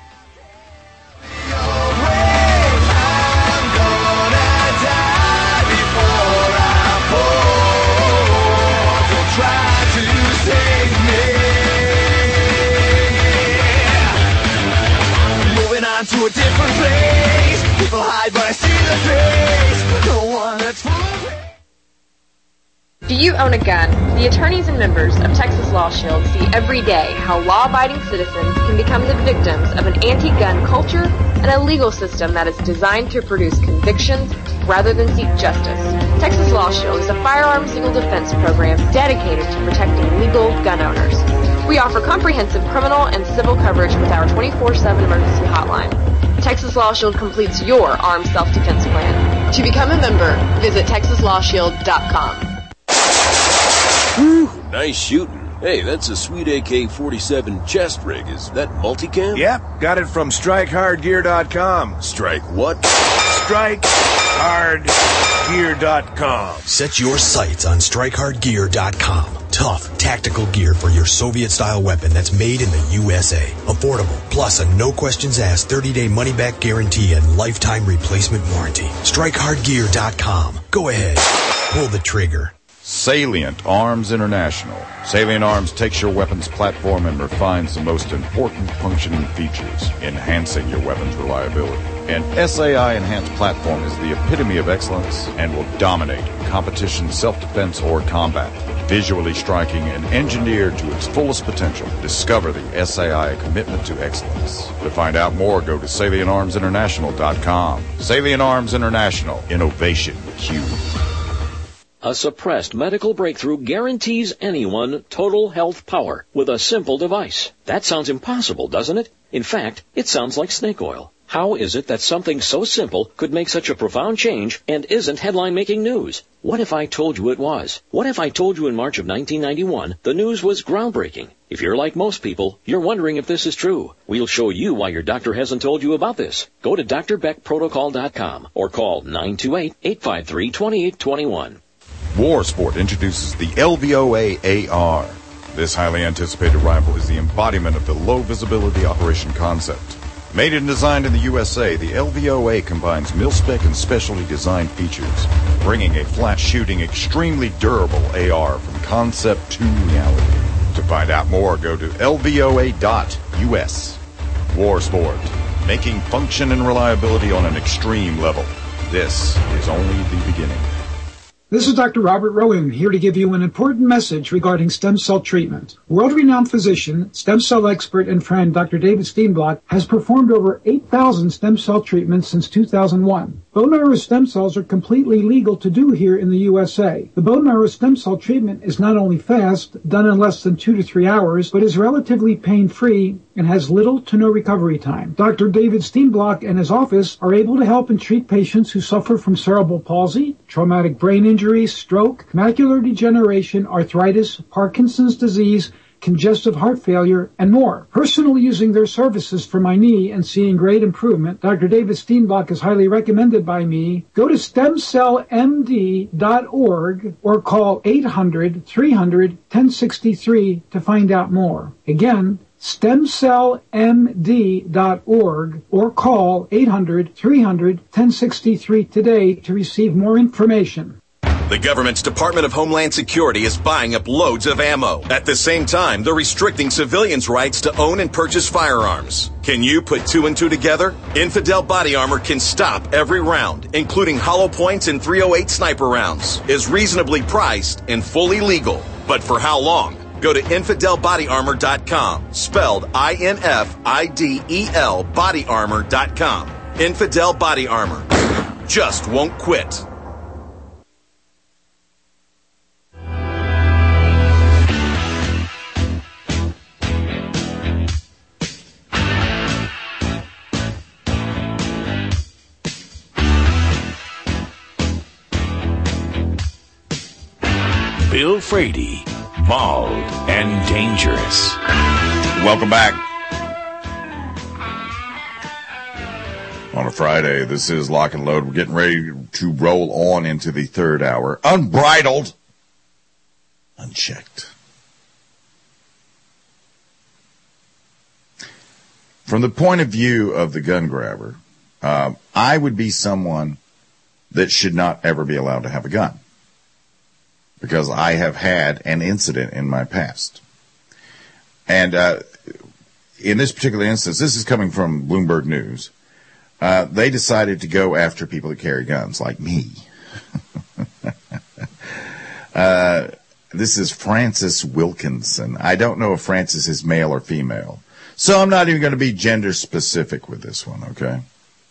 To a different place. People hide, but I see the face. The one that's full of... Do you own a gun? The attorneys and members of Texas Law Shield see every day how law-abiding citizens can become the victims of an anti-gun culture and a legal system that is designed to produce convictions rather than seek justice. Texas Law Shield is a firearms legal defense program dedicated to protecting legal gun owners. We offer comprehensive criminal and civil coverage with our twenty-four seven emergency hotline. Texas Law Shield completes your armed self-defense plan. To become a member, visit texas law shield dot com. Whew, nice shooting. Hey, that's a sweet A K forty-seven chest rig. Is that multicam? Yep, got it from strike hard gear dot com. Strike what? strike hard gear dot com. Set your sights on strike hard gear dot com. Tough, tactical gear for your Soviet-style weapon that's made in the U S A. Affordable, plus a no-questions-asked thirty-day money-back guarantee and lifetime replacement warranty. strike hard gear dot com. Go ahead. Pull the trigger. Salient Arms International. Salient Arms takes your weapons platform and refines the most important functioning features, enhancing your weapon's reliability. An S A I enhanced platform is the epitome of excellence and will dominate competition, self-defense, or combat. Visually striking and engineered to its fullest potential, discover the S A I commitment to excellence. To find out more, go to salient arms international dot com. Salient Arms International. Innovation Q. A suppressed medical breakthrough guarantees anyone total health power with a simple device. That sounds impossible, doesn't it? In fact, it sounds like snake oil. How is it that something so simple could make such a profound change and isn't headline-making news? What if I told you it was? What if I told you in March of nineteen ninety-one the news was groundbreaking? If you're like most people, you're wondering if this is true. We'll show you why your doctor hasn't told you about this. Go to D R Beck Protocol dot com or call nine two eight, eight five three, two eight two one. Warsport introduces the L V O A A R. This highly anticipated rifle is the embodiment of the low-visibility operation concept. Made and designed in the U S A, the L V O A combines mil-spec and specially designed features, bringing a flat-shooting, extremely durable A R from concept to reality. To find out more, go to L V O A dot U S. Warsport, making function and reliability on an extreme level. This is only the beginning. This is Doctor Robert Rowan, here to give you an important message regarding stem cell treatment. World-renowned physician, stem cell expert, and friend Doctor David Steenblock has performed over eight thousand stem cell treatments since two thousand one. Bone marrow stem cells are completely legal to do here in the U S A. The bone marrow stem cell treatment is not only fast, done in less than two to three hours, but is relatively pain-free and has little to no recovery time. Doctor David Steenblock and his office are able to help and treat patients who suffer from cerebral palsy, traumatic brain injury, stroke, macular degeneration, arthritis, Parkinson's disease, congestive heart failure, and more. Personally using their services for my knee and seeing great improvement, Doctor David Steenblock is highly recommended by me. Go to stem cell M D dot org or call eight hundred, three hundred, ten sixty-three to find out more. Again, stem cell M D dot org or call eight hundred, three hundred, ten sixty-three today to receive more information. The government's Department of Homeland Security is buying up loads of ammo. At the same time, they're restricting civilians' rights to own and purchase firearms. Can you put two and two together? Infidel Body Armor can stop every round, including hollow points and three oh eight sniper rounds, is reasonably priced and fully legal. But for how long? Go to infidel body armor dot com, spelled I N F I D E L body armor dot com. Infidel Body Armor. Just won't quit. Bill Frady, bald and dangerous. Welcome back. On a Friday, this is Lock and Load. We're getting ready to roll on into the third hour. Unbridled. Unchecked. From the point of view of the gun grabber, uh, I would be someone that should not ever be allowed to have a gun, because I have had an incident in my past. And uh, in this particular instance, this is coming from Bloomberg News, uh, they decided to go after people that carry guns, like me. uh, this is Francis Wilkinson. I don't know if Francis is male or female, so I'm not even going to be gender specific with this one, okay?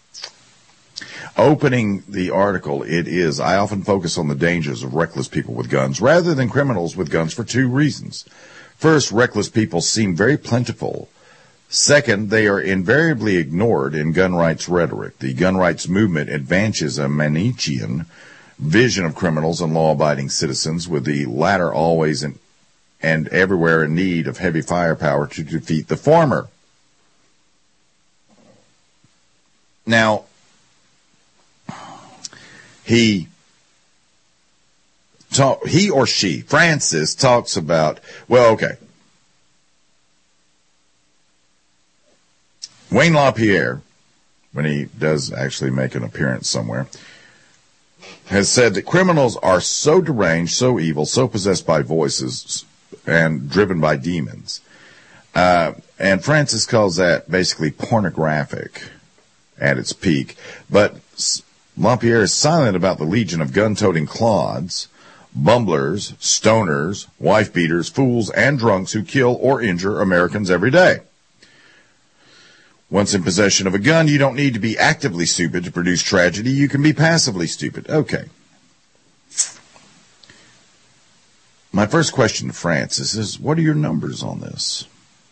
Opening the article, it is, I often focus on the dangers of reckless people with guns rather than criminals with guns for two reasons. First, reckless people seem very plentiful. Second, they are invariably ignored in gun rights rhetoric. The gun rights movement advances a Manichean vision of criminals and law-abiding citizens, with the latter always in, and everywhere in need of heavy firepower to defeat the former. Now, he talk, he or she, Francis, talks about, well, okay, Wayne LaPierre, when he does actually make an appearance somewhere, has said that criminals are so deranged, so evil, so possessed by voices and driven by demons. Uh, and Francis calls that basically pornographic at its peak. But LaPierre is silent about the legion of gun-toting clods, bumblers, stoners, wife-beaters, fools, and drunks who kill or injure Americans every day. Once in possession of a gun, you don't need to be actively stupid to produce tragedy. You can be passively stupid. Okay. My first question to Francis is, what are your numbers on this?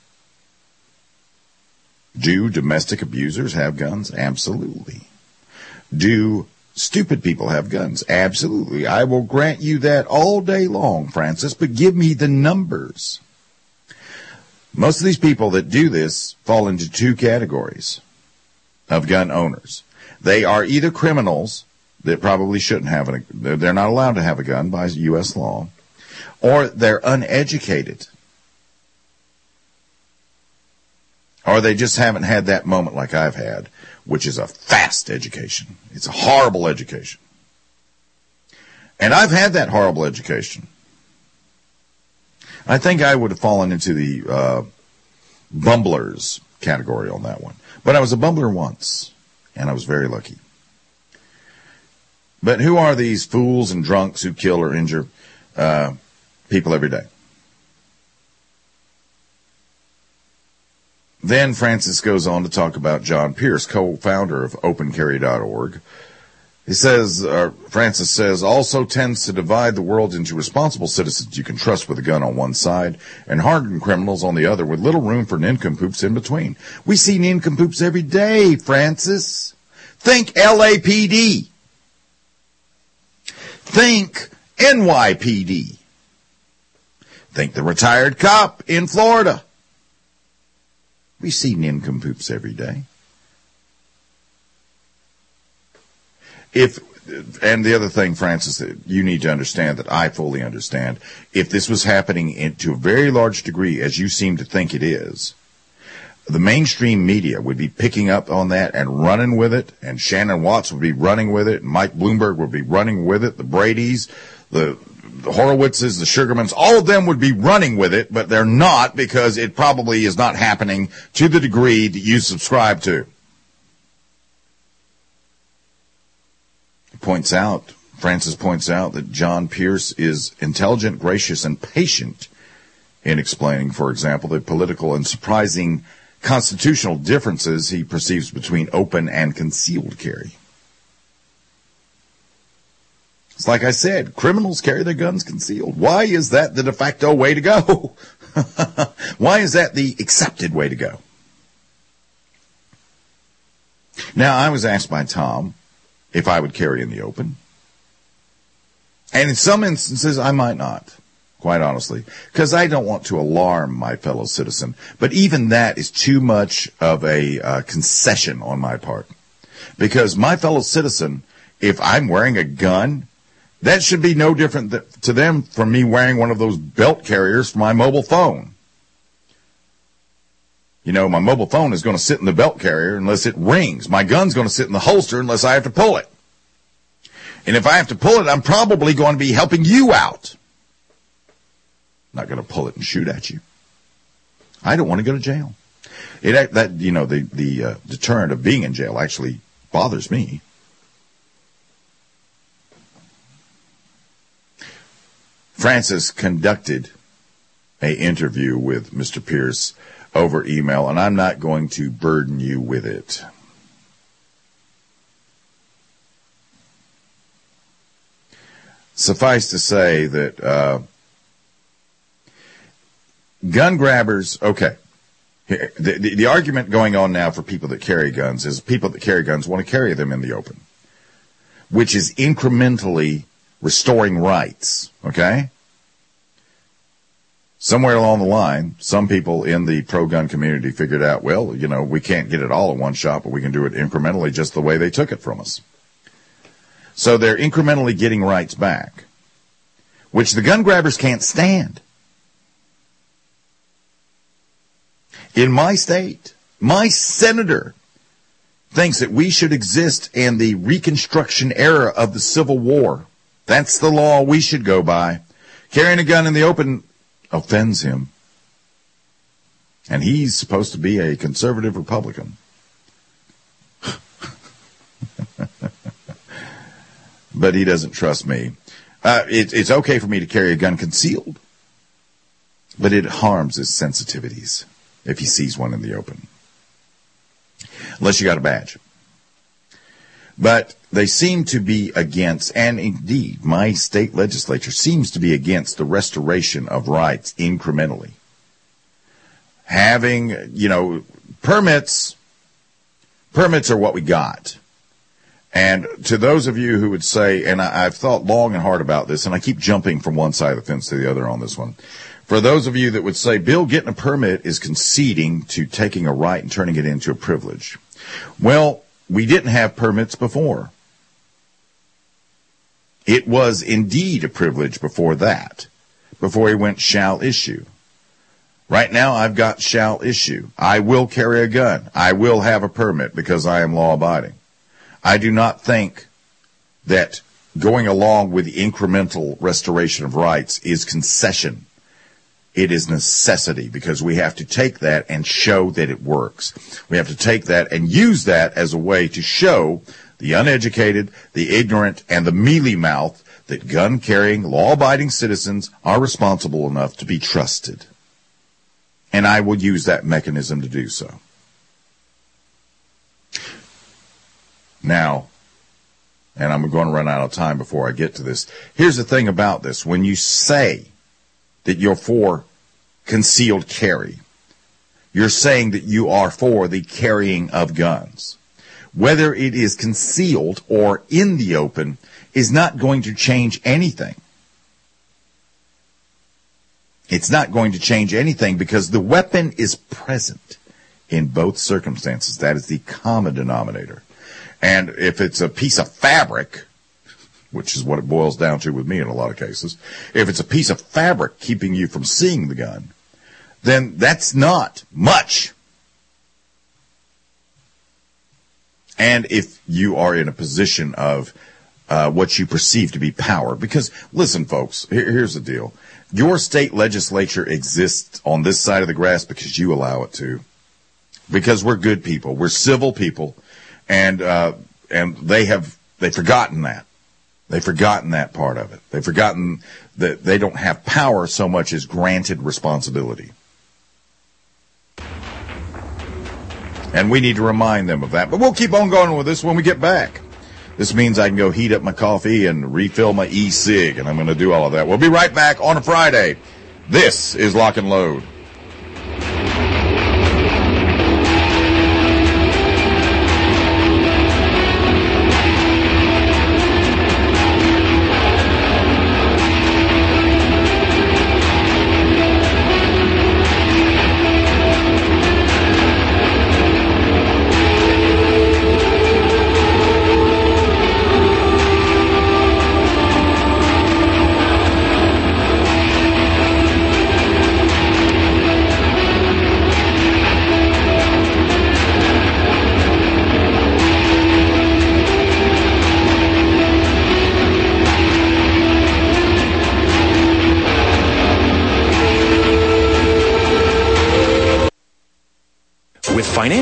Do domestic abusers have guns? Absolutely. Do stupid people have guns? Absolutely. I will grant you that all day long, Francis, but give me the numbers. Most of these people that do this fall into two categories of gun owners. They are either criminals that probably shouldn't have a, they're not allowed to have a gun by U S law, or they're uneducated, or they just haven't had that moment like I've had, which is a fast education. It's a horrible education. And I've had that horrible education. I think I would have fallen into the uh, bumblers category on that one. But I was a bumbler once, and I was very lucky. But who are these fools and drunks who kill or injure uh, people every day? Then Francis goes on to talk about John Pierce, co-founder of open carry dot org. He says, uh, Francis says, also tends to divide the world into responsible citizens you can trust with a gun on one side and hardened criminals on the other with little room for nincompoops in between. We see nincompoops every day, Francis. Think L A P D. Think N Y P D. Think the retired cop in Florida. We see nincompoops every day. If, and the other thing, Francis, that you need to understand that I fully understand, if this was happening in, to a very large degree, as you seem to think it is, the mainstream media would be picking up on that and running with it, and Shannon Watts would be running with it, and Mike Bloomberg would be running with it, the Bradys, the, the Horowitzes, the Sugarmans, all of them would be running with it, but they're not because it probably is not happening to the degree that you subscribe to. Points out, Francis points out that John Pierce is intelligent, gracious, and patient in explaining, for example, the political and surprising constitutional differences he perceives between open and concealed carry. It's like I said, criminals carry their guns concealed. Why is that the de facto way to go? Why is that the accepted way to go? Now, I was asked by Tom if I would carry in the open. And in some instances, I might not, quite honestly, because I don't want to alarm my fellow citizen. But even that is too much of a uh, concession on my part. Because my fellow citizen, if I'm wearing a gun, that should be no different th- to them from me wearing one of those belt carriers for my mobile phone. You know, my mobile phone is going to sit in the belt carrier unless it rings. My gun's going to sit in the holster unless I have to pull it. And if I have to pull it, I'm probably going to be helping you out. I'm not going to pull it and shoot at you. I don't want to go to jail. It that you know the the uh, deterrent of being in jail actually bothers me. Francis conducted an interview with Mister Pierce over email, and I'm not going to burden you with it. Suffice to say that uh, gun grabbers, okay, the, the, the argument going on now for people that carry guns is people that carry guns want to carry them in the open, which is incrementally restoring rights, okay? Somewhere along the line, some people in the pro-gun community figured out, well, you know, we can't get it all in one shot, but we can do it incrementally just the way they took it from us. So they're incrementally getting rights back, which the gun grabbers can't stand. In my state, my senator thinks that we should exist in the Reconstruction era of the Civil War. That's the law we should go by. Carrying a gun in the open offends him. And he's supposed to be a conservative Republican. But he doesn't trust me. Uh, it, it's okay for me to carry a gun concealed, but it harms his sensitivities if he sees one in the open. Unless you got a badge. But they seem to be against, and indeed, my state legislature seems to be against the restoration of rights incrementally. Having, you know, permits, permits are what we got. And to those of you who would say, and I, I've thought long and hard about this, and I keep jumping from one side of the fence to the other on this one. For those of you that would say, Bill, getting a permit is conceding to taking a right and turning it into a privilege. Well, we didn't have permits before. It was indeed a privilege before that, before he went shall issue. Right now, I've got shall issue. I will carry a gun. I will have a permit because I am law-abiding. I do not think that going along with the incremental restoration of rights is concession. It is necessity, because we have to take that and show that it works. We have to take that and use that as a way to show the uneducated, the ignorant, and the mealy-mouthed that gun-carrying, law-abiding citizens are responsible enough to be trusted. And I will use that mechanism to do so. Now, and I'm going to run out of time before I get to this. Here's the thing about this. When you say that you're for concealed carry, you're saying that you are for the carrying of guns. Whether it is concealed or in the open is not going to change anything. It's not going to change anything because the weapon is present in both circumstances. That is the common denominator. And if it's a piece of fabric, which is what it boils down to with me in a lot of cases, if it's a piece of fabric keeping you from seeing the gun, then that's not much. And if you are in a position of uh, what you perceive to be power, because, listen, folks, here, here's the deal. Your state legislature exists on this side of the grass because you allow it to. Because we're good people. We're civil people. And uh, and they have they've forgotten that. They've forgotten that part of it. They've forgotten that they don't have power so much as granted responsibility. And we need to remind them of that. But we'll keep on going with this when we get back. This means I can go heat up my coffee and refill my e-cig, and I'm going to do all of that. We'll be right back on a Friday. This is Lock and Load.